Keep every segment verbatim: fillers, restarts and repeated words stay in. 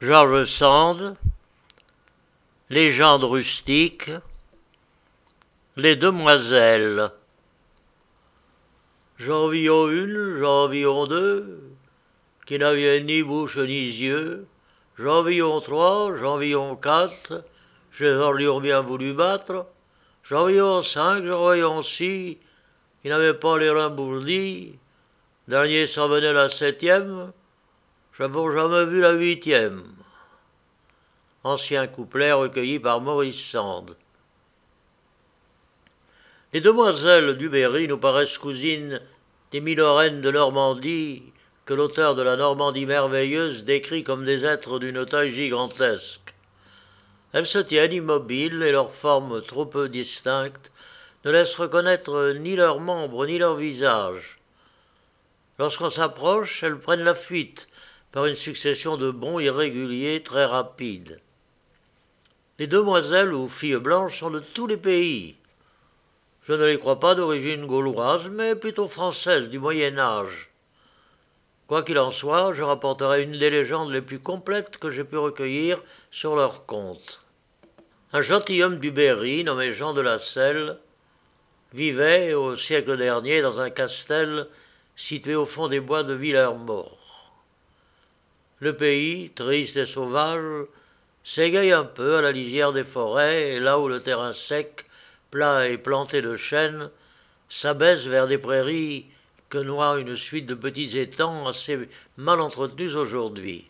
George Sand, Légende rustique, Les demoiselles. J'en vis une, j'en vis deux, qui n'avaient ni bouche ni yeux. J'en vis trois, j'en vis quatre, je les en lui bien voulu battre. J'en vis cinq, j'en vis six, qui n'avaient pas les reins bourdis. Dernier s'en venait la septième, j'avais jamais vu la huitième. Ancien couplet recueilli par Maurice Sand. Les demoiselles du Berry nous paraissent cousines des Milorraines de Normandie que l'auteur de la Normandie merveilleuse décrit comme des êtres d'une taille gigantesque. Elles se tiennent immobiles et leur forme trop peu distincte ne laisse reconnaître ni leurs membres ni leur visage. Lorsqu'on s'approche, elles prennent la fuite par une succession de bonds irréguliers très rapides. Les demoiselles ou filles blanches sont de tous les pays. Je ne les crois pas d'origine gauloise, mais plutôt française du Moyen Âge. Quoi qu'il en soit, je rapporterai une des légendes les plus complètes que j'ai pu recueillir sur leur compte. Un gentilhomme du Berry, nommé Jean de la Selle, vivait au siècle dernier dans un castel situé au fond des bois de Villermort. Le pays, triste et sauvage, s'égaye un peu à la lisière des forêts, et là où le terrain sec, plat et planté de chênes, s'abaisse vers des prairies que noie une suite de petits étangs assez mal entretenus aujourd'hui.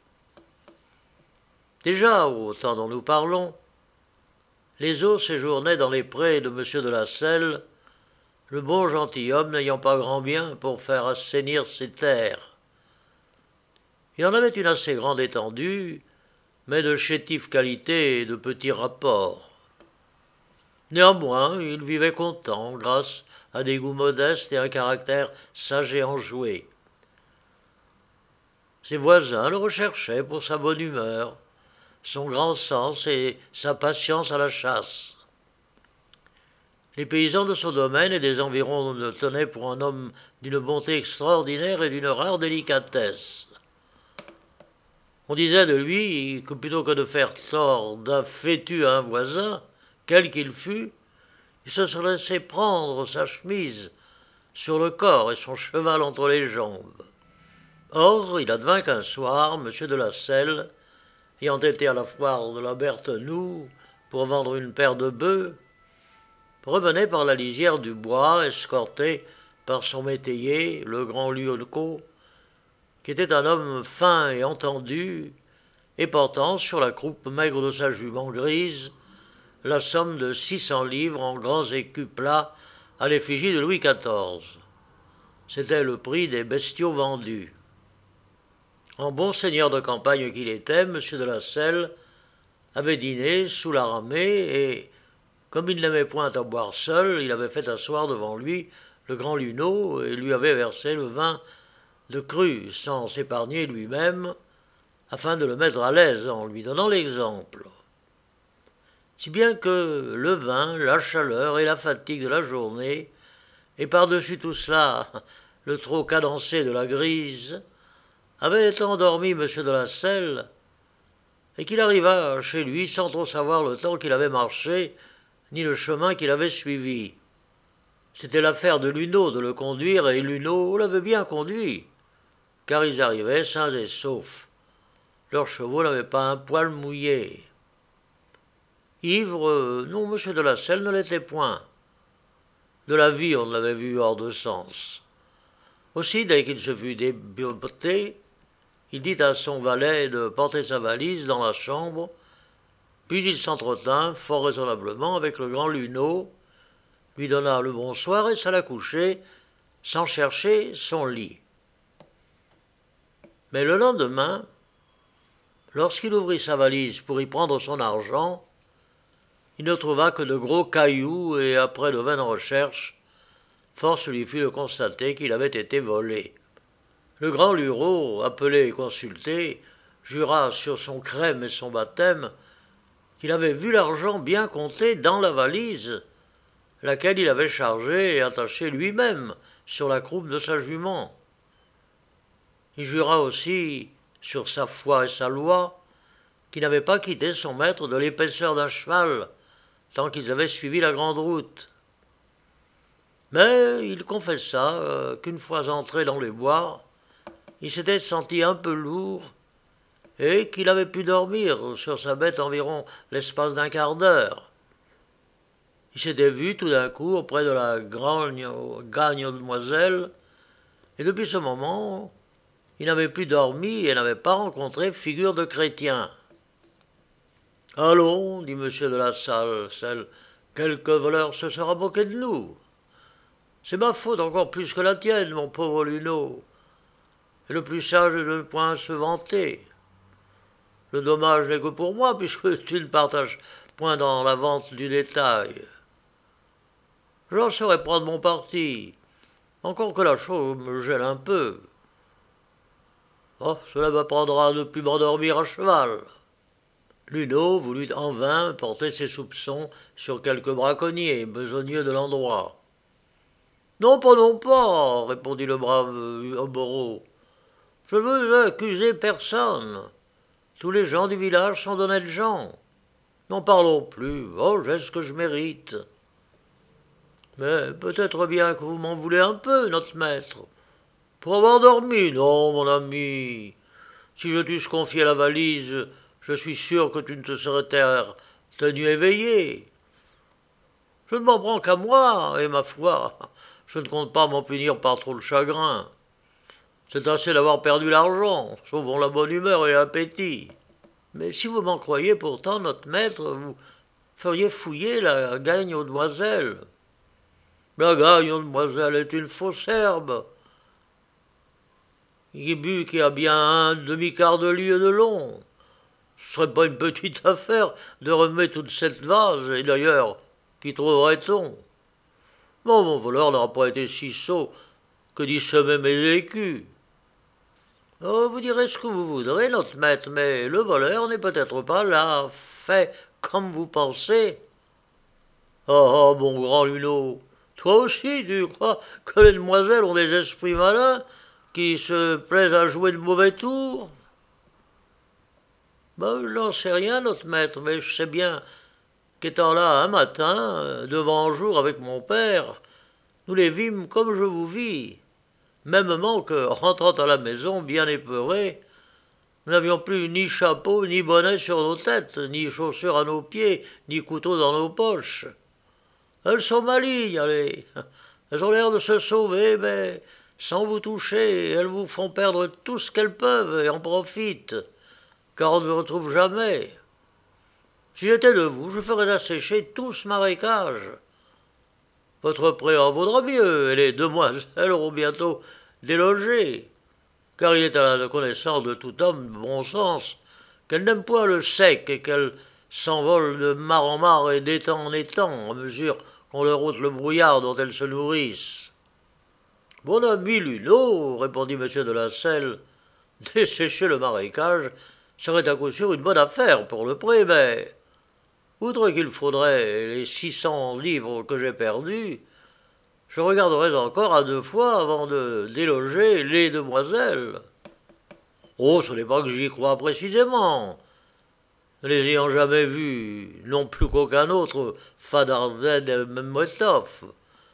Déjà, au temps dont nous parlons, les eaux séjournaient dans les prés de M. de la Selle, le bon gentilhomme n'ayant pas grand bien pour faire assainir ses terres. Il en avait une assez grande étendue, mais de chétive qualité et de petits rapports. Néanmoins, il vivait content grâce à des goûts modestes et un caractère sage et enjoué. Ses voisins le recherchaient pour sa bonne humeur, son grand sens et sa patience à la chasse. Les paysans de son domaine et des environs le tenaient pour un homme d'une bonté extraordinaire et d'une rare délicatesse. On disait de lui que plutôt que de faire tort d'un fétu à un voisin, quel qu'il fût, il se serait laissé prendre sa chemise sur le corps et son cheval entre les jambes. Or, il advint qu'un soir, M. de la Selle, ayant été à la foire de la Berthenoux pour vendre une paire de bœufs, revenait par la lisière du bois, escorté par son métayer, le grand Luoco, qui était un homme fin et entendu, et portant sur la croupe maigre de sa jument grise la somme de six cents livres en grands écus plats à l'effigie de Louis quatorze. C'était le prix des bestiaux vendus. En bon seigneur de campagne qu'il était, M. de la Selle avait dîné sous la ramée et, comme il n'aimait point à boire seul, il avait fait asseoir devant lui le grand Luneau et lui avait versé le vin de cru sans s'épargner lui-même, afin de le mettre à l'aise en lui donnant l'exemple. Si bien que le vin, la chaleur et la fatigue de la journée, et par-dessus tout cela le trop cadencé de la grise, avaient endormi M. de la Selle, et qu'il arriva chez lui sans trop savoir le temps qu'il avait marché, ni le chemin qu'il avait suivi. C'était l'affaire de Luneau de le conduire, et Luneau l'avait bien conduit, car ils arrivaient sains et saufs. Leurs chevaux n'avaient pas un poil mouillé. Ivre, non, M. de la Selle ne l'était point. De la vie, on l'avait vu hors de sens. Aussi, dès qu'il se fut déboté, il dit à son valet de porter sa valise dans la chambre, puis il s'entretint fort raisonnablement avec le grand Luneau, lui donna le bonsoir et s'alla coucher, sans chercher son lit. Mais le lendemain, lorsqu'il ouvrit sa valise pour y prendre son argent, il ne trouva que de gros cailloux et, après de vaines recherches, force lui fut de constater qu'il avait été volé. Le grand Lureau, appelé et consulté, jura sur son crème et son baptême qu'il avait vu l'argent bien compté dans la valise, laquelle il avait chargée et attachée lui-même sur la croupe de sa jument. Il jura aussi sur sa foi et sa loi qui n'avait pas quitté son maître de l'épaisseur d'un cheval, tant qu'ils avaient suivi la grande route. Mais il confessa euh, qu'une fois entré dans les bois, il s'était senti un peu lourd et qu'il avait pu dormir sur sa bête environ l'espace d'un quart d'heure. Il s'était vu tout d'un coup auprès de la gagne, gagne demoiselle, et depuis ce moment, il n'avait plus dormi et n'avait pas rencontré figure de chrétien. « Allons, dit monsieur de la Salle, celle, quelque voleur se sera moqué de nous. C'est ma faute encore plus que la tienne, mon pauvre Luneau. Et le plus sage est de ne point se vanter. Le dommage n'est que pour moi, puisque tu ne partages point dans la vente du détail. J'en saurais prendre mon parti, encore que la chose me gêne un peu. Oh, cela m'apprendra de ne plus m'endormir à cheval. » Luneau voulut en vain porter ses soupçons sur quelques braconniers besogneux de l'endroit. « Non pas, non pas, répondit le brave Hobereau. Je ne veux accuser personne. Tous les gens du village sont d'honnêtes gens. N'en parlons plus. Oh, j'ai ce que je mérite. Mais peut-être bien que vous m'en voulez un peu, notre maître. Pour avoir dormi, non, mon ami. Si je t'eusse confié la valise, je suis sûr que tu ne te serais tenu éveillé. Je ne m'en prends qu'à moi, et ma foi, je ne compte pas m'en punir par trop de chagrin. C'est assez d'avoir perdu l'argent, sauvons la bonne humeur et l'appétit. Mais si vous m'en croyez pourtant, notre maître, vous feriez fouiller la gagne aux demoiselles. La gagne aux demoiselles est une fausse herbe. Guibu qui a bien un demi-quart de lieue de long. Ce serait pas une petite affaire de remettre toute cette vase, et d'ailleurs, qui trouverait-on? Bon, mon voleur n'aura pas été si sot que d'y semer mes écus. Oh, vous direz ce que vous voudrez, notre maître, mais le voleur n'est peut-être pas là, fait comme vous pensez. Ah, ah, mon grand Luneau, toi aussi, tu crois que les demoiselles ont des esprits malins qui se plaisent à jouer de mauvais tours? Ben, j'en sais rien, notre maître, mais je sais bien qu'étant là un matin, devant jour avec mon père, nous les vîmes comme je vous vis, mêmement que, rentrant à la maison bien épeurés, nous n'avions plus ni chapeau, ni bonnet sur nos têtes, ni chaussures à nos pieds, ni couteau dans nos poches. Elles sont malignes, allez. Elles ont l'air de se sauver, mais sans vous toucher, elles vous font perdre tout ce qu'elles peuvent et en profitent, car on ne vous retrouve jamais. Si j'étais de vous, je ferais assécher tout ce marécage. Votre pré en vaudra mieux, et les demoiselles auront bientôt délogé, car il est à la connaissance de tout homme de bon sens qu'elles n'aiment point le sec et qu'elles s'envolent de mare en mare et d'étang en étang, à mesure qu'on leur ôte le brouillard dont elles se nourrissent. « Mon ami Luneau, répondit M. de la Selle, dessécher le marécage serait à coup sûr une bonne affaire pour le pré, mais outre qu'il faudrait les six cents livres que j'ai perdus, je regarderais encore à deux fois avant de déloger les demoiselles. Oh, ce n'est pas que j'y crois précisément, ne les ayant jamais vues, non plus qu'aucun autre, Fadarden et Memotov.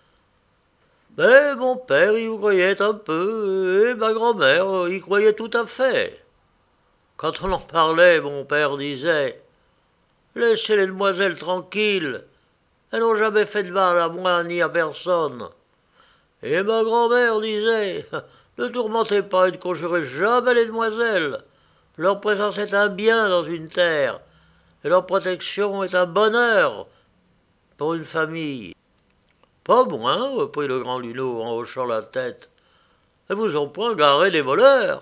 Mais mon père y croyait un peu, et ma grand-mère y croyait tout à fait. Quand on en parlait, mon père disait « Laissez les demoiselles tranquilles, elles n'ont jamais fait de mal à moi ni à personne. » Et ma grand-mère disait « Ne tourmentez pas et ne conjurez jamais les demoiselles. Leur présence est un bien dans une terre, et leur protection est un bonheur pour une famille. » Pas moins, reprit le grand Luneau en hochant la tête. Elles vous ont point garé des voleurs.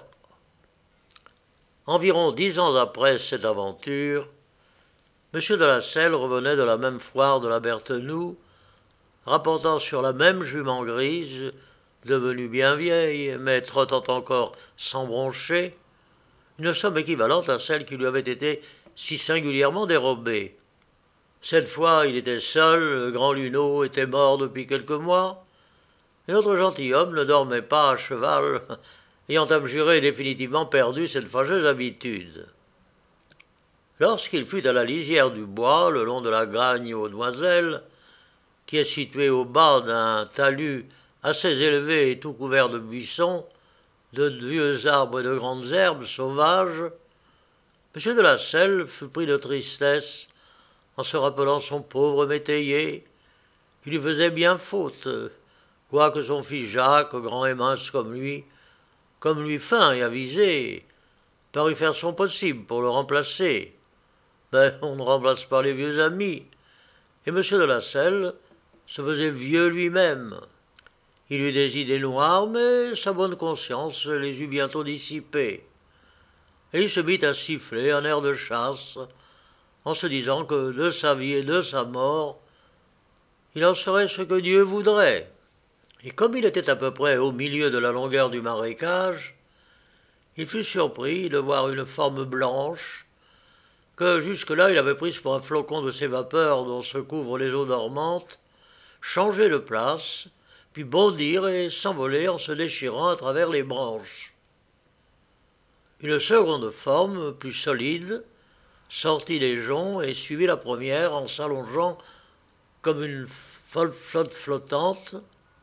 Environ dix ans après cette aventure, M. de la Selle revenait de la même foire de la Berthenoux, rapportant sur la même jument grise, devenue bien vieille, mais trottant encore sans broncher, une somme équivalente à celle qui lui avait été si singulièrement dérobée. Cette fois, il était seul, le grand Luneau était mort depuis quelques mois, et notre gentilhomme ne dormait pas à cheval, ayant abjuré et définitivement perdu cette fâcheuse habitude. Lorsqu'il fut à la lisière du bois, le long de la Gagne aux Demoiselles, qui est située au bas d'un talus assez élevé et tout couvert de buissons, de vieux arbres et de grandes herbes sauvages, M. de la Selle fut pris de tristesse en se rappelant son pauvre métayer, qui lui faisait bien faute, quoique son fils Jacques, grand et mince comme lui, comme lui fin et avisé, parut faire son possible pour le remplacer. Mais on ne remplace pas les vieux amis, et M. de la Selle se faisait vieux lui-même. Il eut des idées noires, mais sa bonne conscience les eut bientôt dissipées. Et il se mit à siffler un air de chasse, en se disant que de sa vie et de sa mort, il en serait ce que Dieu voudrait. Et comme il était à peu près au milieu de la longueur du marécage, il fut surpris de voir une forme blanche, que jusque-là il avait prise pour un flocon de ces vapeurs dont se couvrent les eaux dormantes, changer de place, puis bondir et s'envoler en se déchirant à travers les branches. Une seconde forme, plus solide, sortit des joncs et suivit la première en s'allongeant comme une flotte flottante,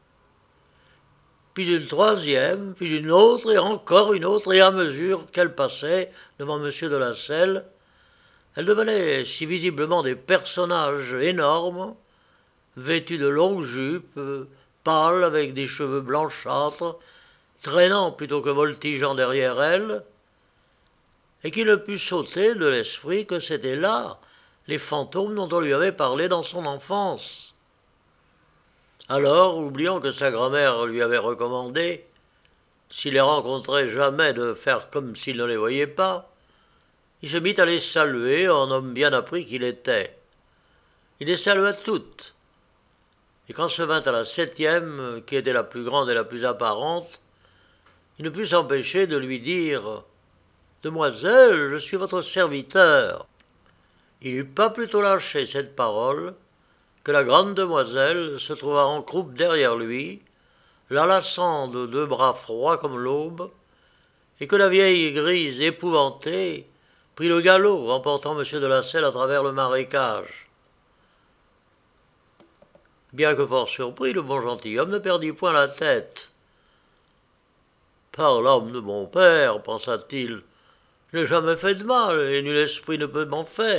puis une troisième, puis une autre, et encore une autre, et à mesure qu'elle passait devant M. de la Selle, elle devenait si visiblement des personnages énormes, vêtus de longues jupes, pâles avec des cheveux blanchâtres, traînant plutôt que voltigeant derrière elle, et qu'il ne put sauter de l'esprit que c'étaient là les fantômes dont on lui avait parlé dans son enfance. Alors, oubliant que sa grand-mère lui avait recommandé, s'il les rencontrait jamais, de faire comme s'il ne les voyait pas, il se mit à les saluer en homme bien appris qu'il était. Il les salua toutes, et quand se vint à la septième, qui était la plus grande et la plus apparente, il ne put s'empêcher de lui dire « Demoiselle, je suis votre serviteur ». Il n'eut pas plutôt lâché cette parole que la grande demoiselle se trouva en croupe derrière lui, l'enlaçant de deux bras froids comme l'aube, et que la vieille grise épouvantée prit le galop, emportant M. de la Selle à travers le marécage. Bien que fort surpris, le bon gentilhomme ne perdit point la tête. « Par l'âme de mon père, pensa-t-il, je n'ai jamais fait de mal, et nul esprit ne peut m'en faire. »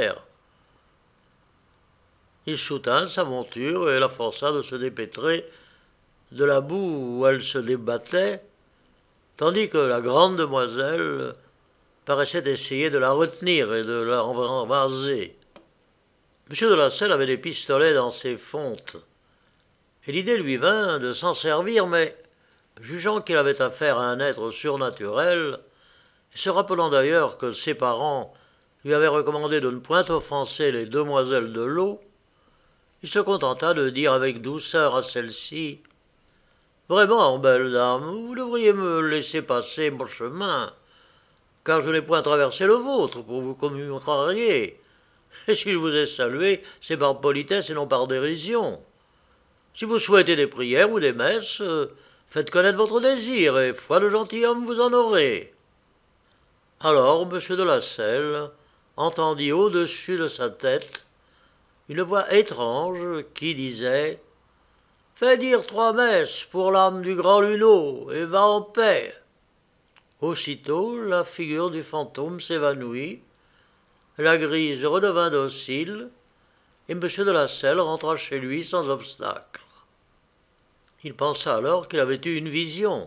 Il soutint sa monture et la força de se dépêtrer de la boue où elle se débattait, tandis que la grande demoiselle paraissait essayer de la retenir et de la renverser. M. de la Selle avait des pistolets dans ses fontes, et l'idée lui vint de s'en servir, mais, jugeant qu'il avait affaire à un être surnaturel, et se rappelant d'ailleurs que ses parents lui avaient recommandé de ne point offenser les demoiselles de l'eau, il se contenta de dire avec douceur à celle-ci « Vraiment, belle dame, vous devriez me laisser passer mon chemin, car je n'ai point traversé le vôtre pour vous contrarier. Et si je vous ai salué, c'est par politesse et non par dérision. Si vous souhaitez des prières ou des messes, faites connaître votre désir, et foi de gentilhomme, vous en aurez. » Alors M. de la Selle entendit au-dessus de sa tête une voix étrange qui disait « Fais dire trois messes pour l'âme du grand Luneau, et va en paix. » Aussitôt la figure du fantôme s'évanouit, la grise redevint docile, et M. de la Selle rentra chez lui sans obstacle. Il pensa alors qu'il avait eu une vision.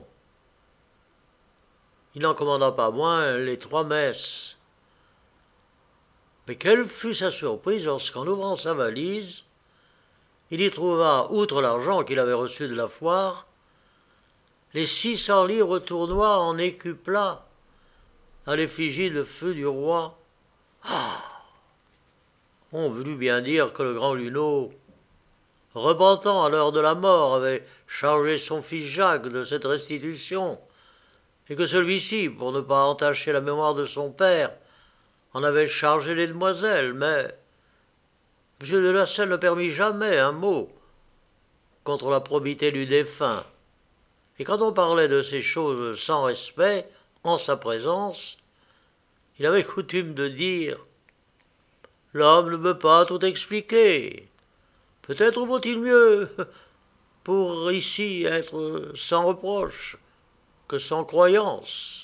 Il n'en commanda pas moins les trois messes. Mais quelle fut sa surprise lorsqu'en ouvrant sa valise, il y trouva, outre l'argent qu'il avait reçu de la foire, les six cents livres tournois en écus plats, à l'effigie de feu du roi. Ah! On voulut bien dire que le grand Luneau, repentant à l'heure de la mort, avait chargé son fils Jacques de cette restitution, et que celui-ci, pour ne pas entacher la mémoire de son père, en avait chargé les demoiselles, mais M. de la Selle ne permit jamais un mot contre la probité du défunt, et quand on parlait de ces choses sans respect, en sa présence, il avait coutume de dire l'homme ne peut pas tout expliquer. Peut-être vaut-il mieux, pour ici, être sans reproche que sans croyance.